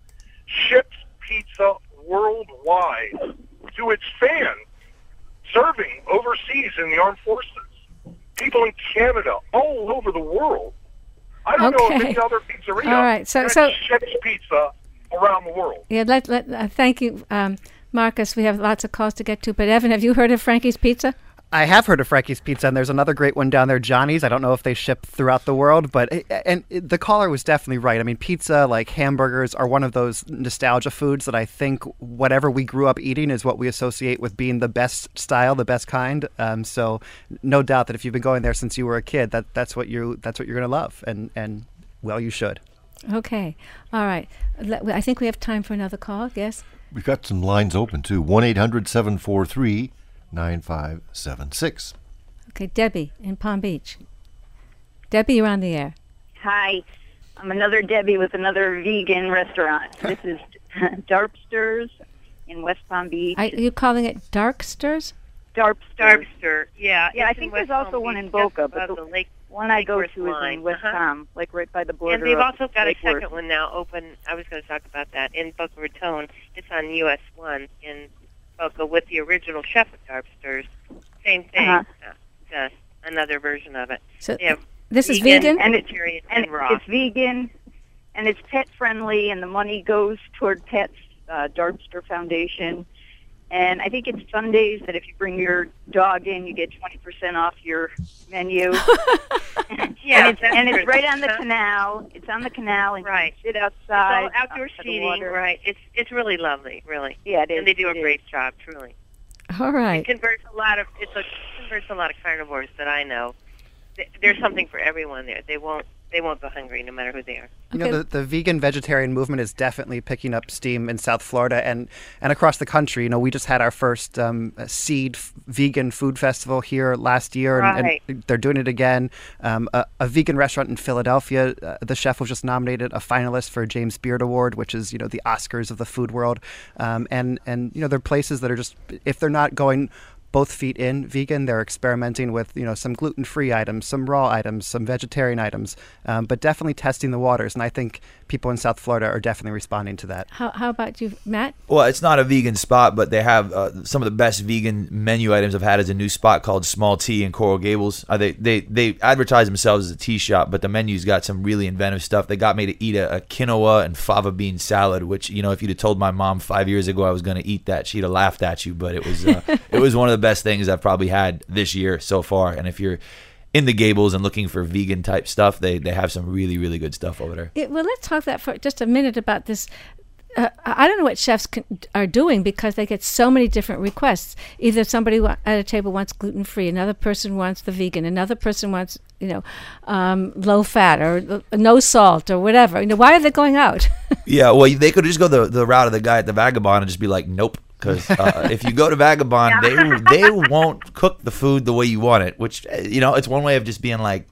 ships pizza worldwide to its fans serving overseas in the armed forces. People in Canada, all over the world. I don't know of Okay. any other pizzeria All right, so- that so- ships pizza around the world. Yeah, let, let, uh, thank you, um, Marcus. We have lots of calls to get to. But Evan, have you heard of Frankie's Pizza? I have heard of Frankie's Pizza, and there's another great one down there, Johnny's. I don't know if they ship throughout the world, but and the caller was definitely right. I mean, pizza, like hamburgers, are one of those nostalgia foods that I think whatever we grew up eating is what we associate with being the best style, the best kind. Um, so, no doubt that if you've been going there since you were a kid, that that's what you that's what you're going to love, and and well, you should. Okay. All right. Let- I think we have time for another call. Yes? We've got some lines open too. one eight hundred seven four three nine five seven six. Okay, Debbie in Palm Beach. Debbie, you're on the air. Hi, I'm another Debbie with another vegan restaurant. This is Darpsters in West Palm Beach. Are you calling it Darksters? Darpsters. Darpster, yeah. Yeah, I it's in think West there's also Palm one Beach, in Boca, just but above the the lake, one I go Lake to Worth is line. in West Uh-huh. Palm, like right by the border. And they've of also got a Lake Worth. second one now open. I was going to talk about that in Boca Raton. It's on U S one in Boca with the original chef at Darpsters. Same thing, Uh-huh. uh, just another version of it. So They have this is vegan? and it's vegetarian, and and raw. it's vegan, and it's pet friendly, and the money goes toward Pets uh, Darpster Foundation. And I think it's Sundays that if you bring your dog in, you get twenty percent off your menu. Yeah, and it's, that's and it's true. right on the canal. It's on the canal, and Right. you can sit It's outside. all outdoor uh, by the seating, water. right? It's it's really lovely, really. Yeah, it is. And they do a It great job, truly. All right. It converts a lot of it's a converts a lot of carnivores that I know. Th- There's something for everyone there. They won't they won't go hungry no matter who they are. You know, the, the vegan vegetarian movement is definitely picking up steam in South Florida and, and across the country. You know, we just had our first um, Seed f- Vegan Food Festival here last year, and, Right. and they're doing it again. Um, a, a vegan restaurant in Philadelphia, uh, the chef was just nominated a finalist for a James Beard Award, which is, you know, the Oscars of the food world. Um, and, and, you know, there are places that are just, if they're not going both feet in vegan, they're experimenting with, you know, some gluten-free items, some raw items, some vegetarian items, um, but definitely testing the waters. And I think people in South Florida are definitely responding to that. How, how about you, Matt? Well, it's not a vegan spot, but they have uh, some of the best vegan menu items I've had is a new spot called Small Tea in Coral Gables. Uh, they, they they advertise themselves as a tea shop, but the menu's got some really inventive stuff. They got me to eat a, a quinoa and fava bean salad, which, you know, if you'd have told my mom five years ago I was going to eat that, she'd have laughed at you. But it was uh, it was one of the best things I've probably had this year so far. And if you're in the Gables and looking for vegan type stuff, they they have some really, really good stuff over there. Yeah, well, let's talk that for just a minute about this. Uh, I don't know what chefs can, are doing because they get so many different requests. Either somebody wa- at a table wants gluten free, another person wants the vegan, another person wants, you know, um, low fat or uh, no salt or whatever. You know, why are they going out? Yeah, well, they could just go the, the route of the guy at the Vagabond and just be like, nope. Because uh, if you go to Vagabond, they they won't cook the food the way you want it, which, uh, you know, it's one way of just being like,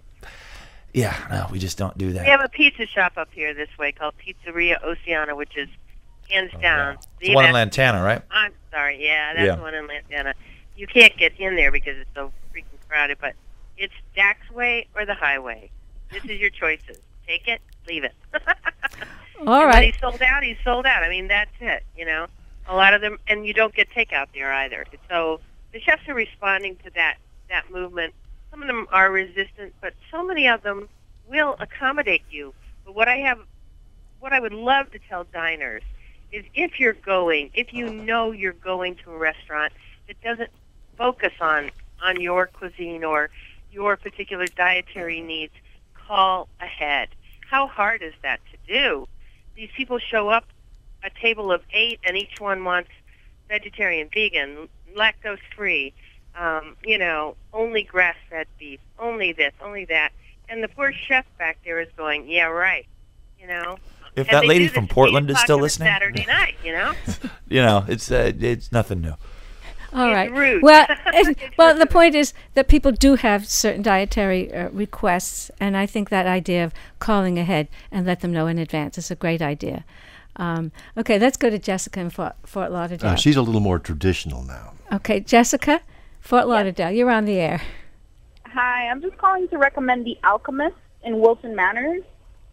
yeah, no, we just don't do that. We have a pizza shop up here this way called Pizzeria Oceana, which is hands down It's the one in best- Lantana, right? I'm sorry, yeah, that's Yeah. the one in Lantana. You can't get in there because it's so freaking crowded, but it's Dax Way or the Highway. This is your choices. Take it, leave it. All And right. when he's sold out, he's sold out. I mean, that's it, you know. A lot of them, and you don't get takeout there either. So the chefs are responding to that, that movement. Some of them are resistant, but so many of them will accommodate you. But what I have, what I would love to tell diners is if you're going, if you know you're going to a restaurant that doesn't focus on, on your cuisine or your particular dietary needs, call ahead. How hard is that to do? These people show up, a table of eight, and each one wants vegetarian, vegan, lactose-free, um, you know, only grass-fed beef, only this, only that. And the poor chef back there is going, yeah, right, you know. If And that they lady do this from at Portland eight is o'clock still on a listening, Saturday night, you know. you know, it's uh, it's nothing new. All It's right. rude. Well, it, well, the point is that people do have certain dietary uh, requests, and I think that idea of calling ahead and let them know in advance is a great idea. Um, okay, let's go to Jessica in Fort, Fort Lauderdale. Uh, she's a little more traditional now. Okay, Jessica, Fort Lauderdale, you're on the air. Hi, I'm just calling to recommend The Alchemist in Wilson Manors.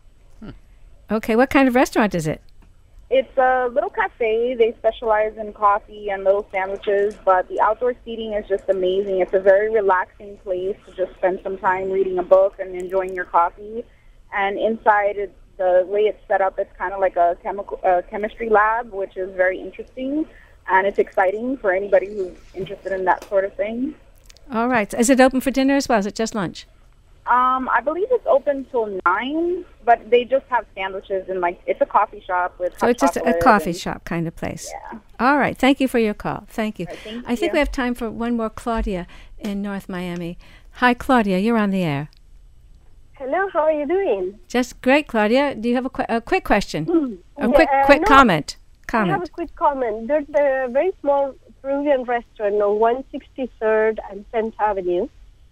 Okay, what kind of restaurant is it? It's a little cafe. They specialize in coffee and little sandwiches, but the outdoor seating is just amazing. It's a very relaxing place to just spend some time reading a book and enjoying your coffee. And inside, it's, the way it's set up, it's kind of like a chemical uh, chemistry lab, which is very interesting, and it's exciting for anybody who's interested in that sort of thing. All right. Is it open for dinner as well? Is it just lunch? Um, I believe it's open till nine, but they just have sandwiches and like it's a coffee shop with. So hot it's just a, a chocolate coffee and- shop kind of place. Yeah. All right. Thank you for your call. Thank you. All right, thank I think you. we have time for one more Claudia in North Miami. Hi, Claudia. You're on the air. Hello, how are you doing? Just great, Claudia. Do you have a, qu- a quick question? A Yeah, quick uh, quick no, comment. I have a Comment. quick comment. There's a very small Peruvian restaurant on one sixty-third and tenth Avenue,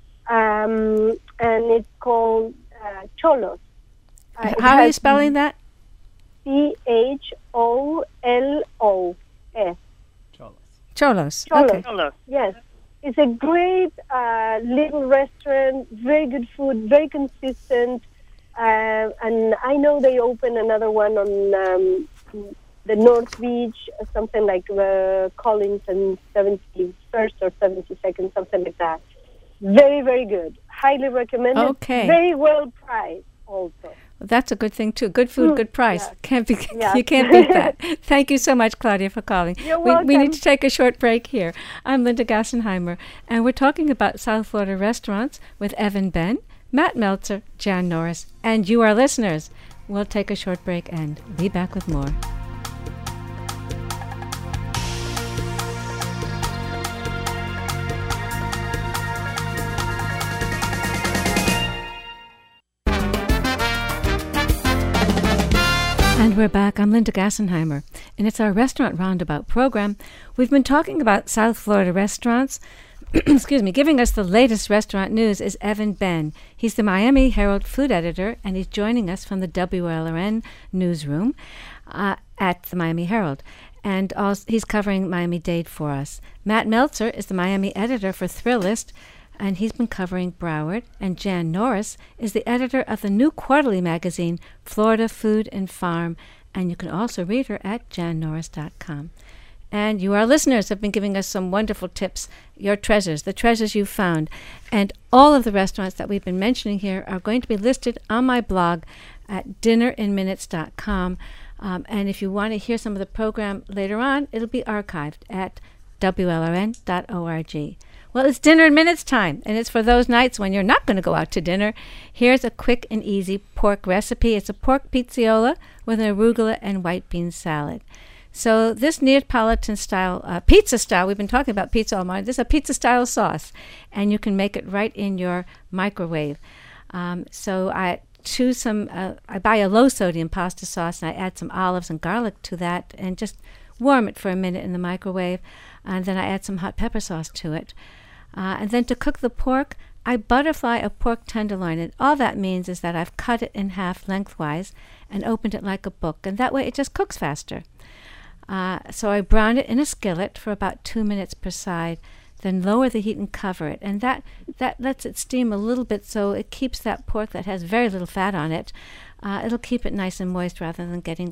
um, and it's called uh, Cholos. Uh, it How are you has spelling that? C H O L O S. Cholos. Cholos. Okay. Yes. It's a great uh, little restaurant, very good food, very consistent. Uh, and I know they open another one on um, the North Beach, something like uh, Collins and seventy-first or seventy-second, something like that. Very, very good. Highly recommended. Okay. Very well priced also. Well, that's a good thing too. Good food, Mm, good price. yeah. Can't be Yeah. you can't beat that. Thank you so much, Claudia, for calling. You're we, we welcome. need to take a short break here. I'm Linda Gassenheimer, and we're talking about South Florida restaurants with Evan Ben, Matt Meltzer, Jan Norris, and you, our listeners. We'll take a short break and be back with more. And we're back. I'm Linda Gassenheimer, and it's our Restaurant Roundabout program. We've been talking about South Florida restaurants. Excuse me. Giving us the latest restaurant news is Evan Ben. He's the Miami Herald food editor, and he's joining us from the W L R N newsroom uh, at the Miami Herald. And also, he's covering Miami-Dade for us. Matt Meltzer is the Miami editor for Thrillist, and he's been covering Broward. And Jan Norris is the editor of the new quarterly magazine, Florida Food and Farm, and you can also read her at jan norris dot com. And you, our listeners, have been giving us some wonderful tips, your treasures, the treasures you found. And all of the restaurants that we've been mentioning here are going to be listed on my blog at dinner in minutes dot com. Um, and if you want to hear some of the program later on, it'll be archived at w l r n dot org. Well, it's dinner in minutes time, and it's for those nights when you're not going to go out to dinner. Here's a quick and easy pork recipe. It's a pork pizziola with an arugula and white bean salad. So this Neapolitan style, uh, pizza style, we've been talking about pizza all morning. This is a pizza style sauce, and you can make it right in your microwave. Um, so I choose some, uh, I buy a low sodium pasta sauce, and I add some olives and garlic to that, and just warm it for a minute in the microwave, and then I add some hot pepper sauce to it. Uh, and then to cook the pork, I butterfly a pork tenderloin, and all that means is that I've cut it in half lengthwise and opened it like a book, and that way it just cooks faster. Uh, so I brown it in a skillet for about two minutes per side, then lower the heat and cover it, and that, that lets it steam a little bit so it keeps that pork that has very little fat on it. Uh, it'll keep it nice and moist rather than getting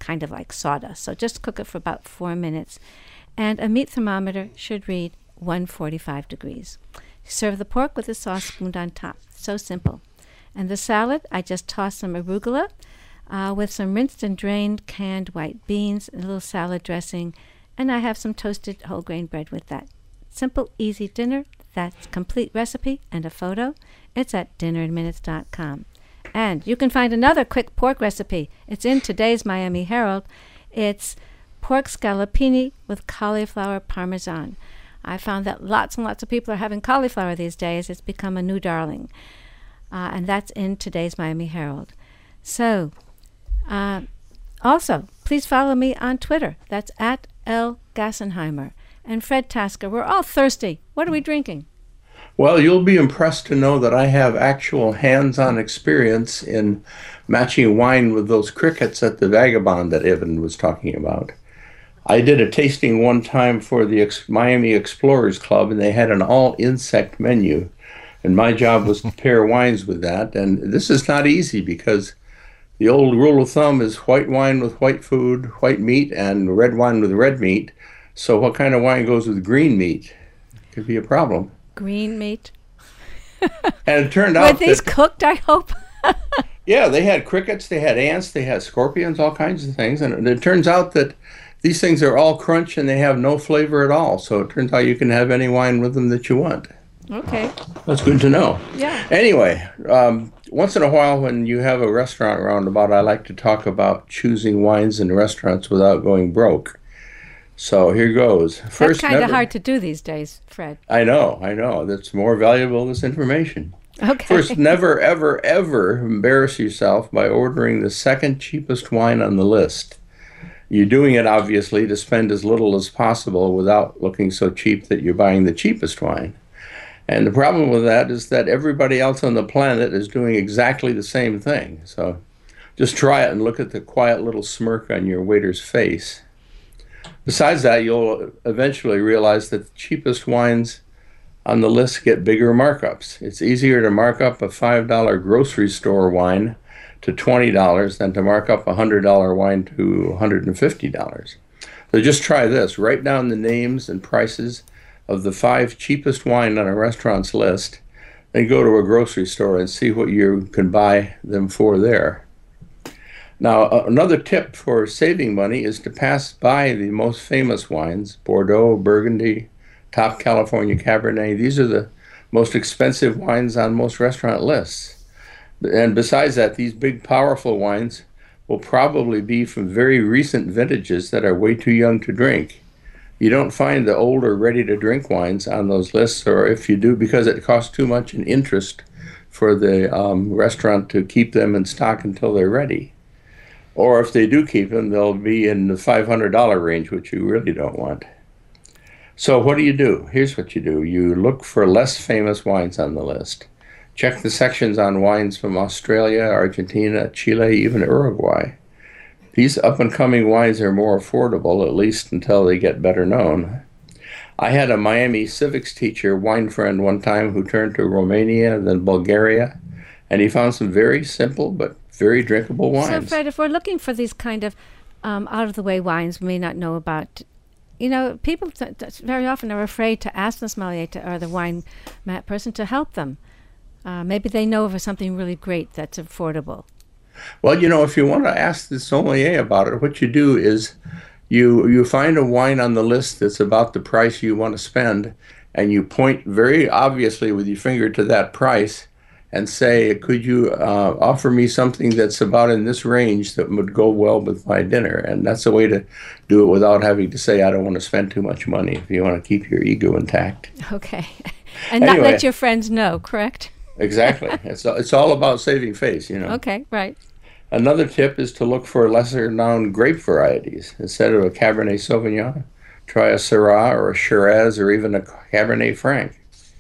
kind of like sawdust. So just cook it for about four minutes. And a meat thermometer should read one forty-five degrees. Serve the pork with a sauce spooned on top. So simple. And the salad, I just toss some arugula uh, with some rinsed and drained canned white beans, a little salad dressing, and I have some toasted whole grain bread with that. Simple, easy dinner. That's complete recipe and a photo. It's at dinner in minutes dot com. And you can find another quick pork recipe. It's in today's Miami Herald. It's pork scallopini with cauliflower parmesan. I found that lots and lots of people are having cauliflower these days. It's become a new darling. Uh, and that's in today's Miami Herald. So, uh, also, please follow me on Twitter. That's at L. Gassenheimer. And Fred Tasker, we're all thirsty. What are we drinking? Well, you'll be impressed to know that I have actual hands-on experience in matching wine with those crickets at the Vagabond that Evan was talking about. I did a tasting one time for the Ex- Miami Explorers Club, and they had an all-insect menu. And my job was to pair wines with that. And this is not easy because the old rule of thumb is white wine with white food, white meat, and red wine with red meat. So what kind of wine goes with green meat? Could be a problem. Green meat. And it turned Were out these that, cooked, I hope? yeah, they had crickets, they had ants, they had scorpions, all kinds of things. And it turns out that these things are all crunch and they have no flavor at all. So it turns out you can have any wine with them that you want. Okay. That's good to know. Yeah. Anyway, um, once in a while when you have a restaurant roundabout, I like to talk about choosing wines in restaurants without going broke. So here goes. That's First, kind of never- hard to do these days, Fred. I know, I know. That's more valuable, this information. Okay. First, never, ever, ever embarrass yourself by ordering the second cheapest wine on the list. You're doing it, obviously, to spend as little as possible without looking so cheap that you're buying the cheapest wine. And the problem with that is that everybody else on the planet is doing exactly the same thing. So just try it and look at the quiet little smirk on your waiter's face. Besides that, you'll eventually realize that the cheapest wines on the list get bigger markups. It's easier to mark up a five dollar grocery store wine to twenty dollars than to mark up a one hundred dollar wine to one hundred fifty dollars. So just try this. Write down the names and prices of the five cheapest wine on a restaurant's list, then go to a grocery store and see what you can buy them for there. Now, uh, another tip for saving money is to pass by the most famous wines, Bordeaux, Burgundy, top California Cabernet. These are the most expensive wines on most restaurant lists. And besides that, these big, powerful wines will probably be from very recent vintages that are way too young to drink. You don't find the older, ready-to-drink wines on those lists, or if you do, because it costs too much in interest for the um, restaurant to keep them in stock until they're ready. Or if they do keep them, they'll be in the five hundred dollar range, which you really don't want. So what do you do? Here's what you do. You look for less famous wines on the list. Check the sections on wines from Australia, Argentina, Chile, even Uruguay. These up-and-coming wines are more affordable, at least until they get better known. I had a Miami civics teacher, wine friend, one time who turned to Romania, then Bulgaria, and he found some very simple but very drinkable wines. So, Fred, if we're looking for these kind of um, out-of-the-way wines we may not know about, you know, people th- th- very often are afraid to ask the sommelier to, or the wine ma- person to help them. Uh, maybe they know of something really great that's affordable. Well, you know, if you want to ask the sommelier about it, what you do is you you find a wine on the list that's about the price you want to spend, and you point very obviously with your finger to that price and say, could you uh, offer me something that's about in this range that would go well with my dinner? And that's a way to do it without having to say, I don't want to spend too much money, if you want to keep your ego intact. Okay. And not Anyway. let your friends know, correct? Exactly. It's it's all about saving face, you know. Okay, right. Another tip is to look for lesser-known grape varieties. Instead of a Cabernet Sauvignon, try a Syrah or a Shiraz or even a Cabernet Franc.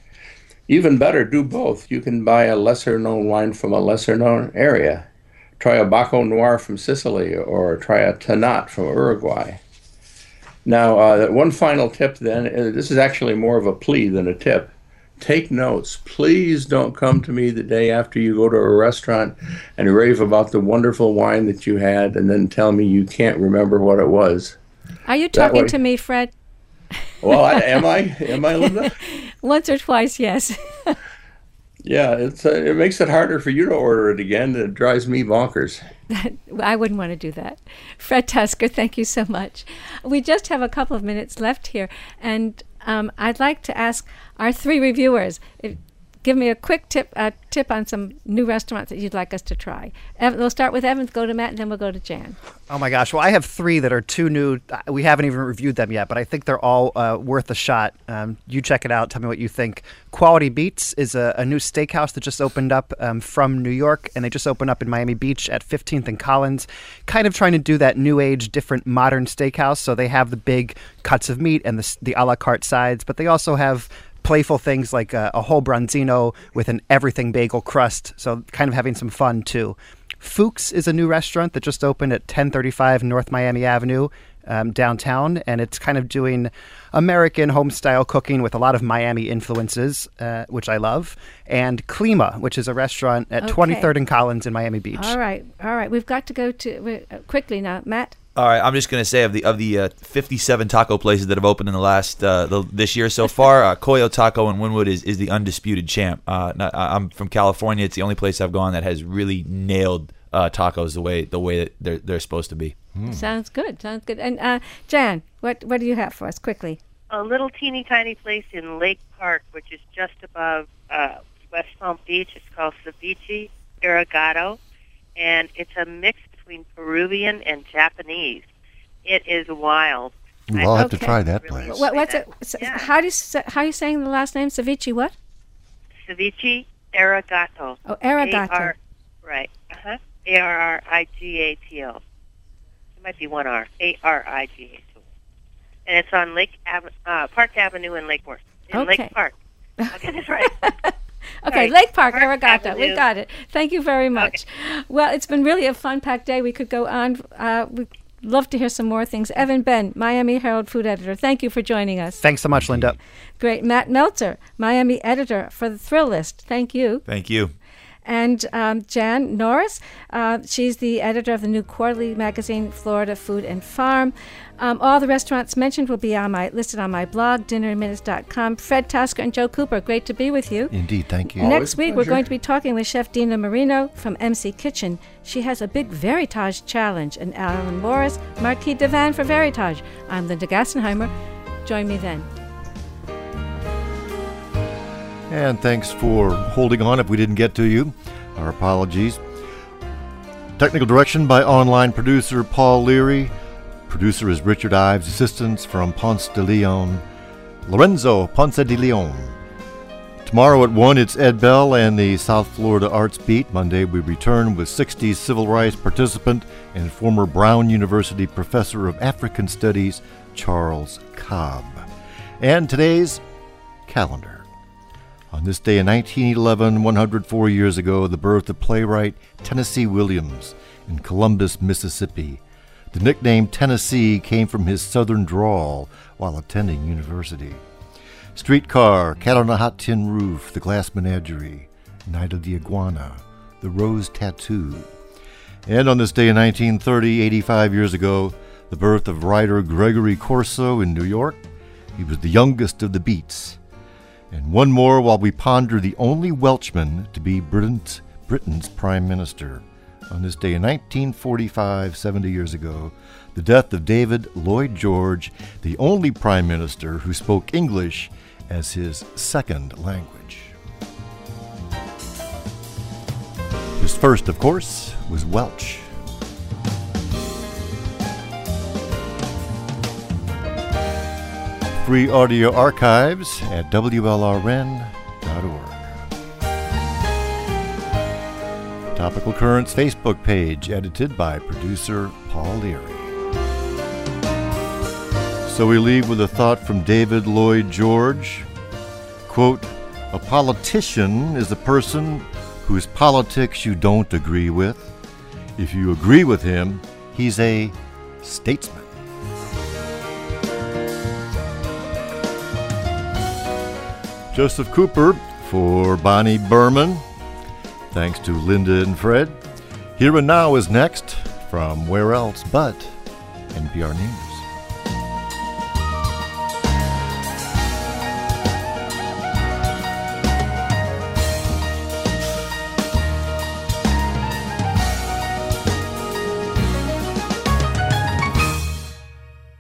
Even better, do both. You can buy a lesser-known wine from a lesser-known area. Try a Baco Noir from Sicily or try a Tannat from Uruguay. Now, uh, one final tip then, uh, this is actually more of a plea than a tip. take notes. Please don't come to me the day after you go to a restaurant and rave about the wonderful wine that you had and then tell me you can't remember what it was. Are you That talking way- to me, Fred? Well, I, am I? Am I, Linda? Once or twice, yes. Yeah, it's uh, it makes it harder for you to order it again. It drives me bonkers. I wouldn't want to do that. Fred Tusker, thank you so much. We just have a couple of minutes left here, and um, I'd like to ask our three reviewers, if, give me a quick tip uh, tip on some new restaurants that you'd like us to try. Evan, we'll start with Evan, go to Matt, and then we'll go to Jan. Oh my gosh! Well, I have three that are too new. Uh, We haven't even reviewed them yet, but I think they're all uh, worth a shot. Um, you check it out. Tell me what you think. Quality Beats is a, a new steakhouse that just opened up um, from New York, and they just opened up in Miami Beach at fifteenth and Collins. Kind of trying to do that new age, different, modern steakhouse. So they have the big cuts of meat and the the a la carte sides, but they also have playful things like a, a whole branzino with an everything bagel crust. So kind of having some fun too. Fuchs is a new restaurant that just opened at ten thirty-five North Miami Avenue um, downtown, and it's kind of doing American home-style cooking with a lot of Miami influences, uh, which I love. And Klima, which is a restaurant at Okay. twenty-third and Collins in Miami Beach. All right, all right. We've got to go to uh, quickly now, Matt. All right, I'm just gonna say of the of the uh, fifty-seven taco places that have opened in the last uh, the, this year so far, uh, Coyo Taco in Wynwood is, is the undisputed champ. Uh, not, I'm from California. It's the only place I've gone that has really nailed uh, tacos the way the way that they're they're supposed to be. Sounds good. Sounds good. And uh, Jan, what what do you have for us quickly? A little teeny tiny place in Lake Park, which is just above uh, West Palm Beach. It's called Ceviche Arigato, and it's a mix between Peruvian and Japanese. It is wild. Ooh, I'll have to Okay. try that place. What, what's it? s- How do you sa- how are you saying the last name? Ceviche what? Ceviche Arigato. Oh, Arigato. A R Right. Uh-huh. A R R I G A T O. It might be one R. A R I G A T O. And it's on Lake Ave- uh, Park Avenue in Lake Worth. In Okay. Lake Park. I'll get this right. Okay, Sorry. Lake Park, Park Arigato. We Avenue. got it. Thank you very much. Well, it's been really a fun-packed day. We could go on. Uh, we'd love to hear some more things. Evan Ben, Miami Herald food editor, thank you for joining us. Thanks so much, Linda. Great. Matt Meltzer, Miami editor for the Thrill List. Thank you. Thank you. And um, Jan Norris, uh, she's the editor of the new quarterly magazine, Florida Food and Farm. Um, all the restaurants mentioned will be on my listed on my blog, dinner in minutes dot com. Fred Tusker and Joe Cooper, great to be with you. Indeed, thank you. Next week, we're going to be talking with Chef Dina Marino from M C Kitchen. She has a big Veritage challenge, and Alan Morris, Marquis Devan for Veritage. I'm Linda Gassenheimer. Join me then. And thanks for holding on if we didn't get to you. Our apologies. Technical direction by online producer Paul Leary. Producer is Richard Ives. Assistants from Ponce de Leon. Lorenzo Ponce de Leon. Tomorrow at one, it's Ed Bell and the South Florida Arts Beat. Monday, we return with sixties civil rights participant and former Brown University professor of African Studies, Charles Cobb. And today's calendar. On this day in nineteen eleven, one hundred four years ago, the birth of playwright Tennessee Williams in Columbus, Mississippi. The nickname Tennessee came from his southern drawl while attending university. Streetcar, Cat on a Hot Tin Roof, The Glass Menagerie, Night of the Iguana, The Rose Tattoo. And on this day in nineteen thirty, eighty-five years ago, the birth of writer Gregory Corso in New York. He was the youngest of the Beats. And one more while we ponder the only Welshman to be Britain's, Britain's Prime Minister. On this day in nineteen forty-five, seventy years ago, the death of David Lloyd George, the only Prime Minister who spoke English as his second language. His first, of course, was Welsh. Free audio archives at W L R N dot org. Topical Currents Facebook page, edited by producer Paul Leary. So we leave with a thought from David Lloyd George. Quote, "A politician is a person whose politics you don't agree with. If you agree with him, he's a statesman." Joseph Cooper for Bonnie Berman. Thanks to Linda and Fred. Here and Now is next from Where Else But N P R News.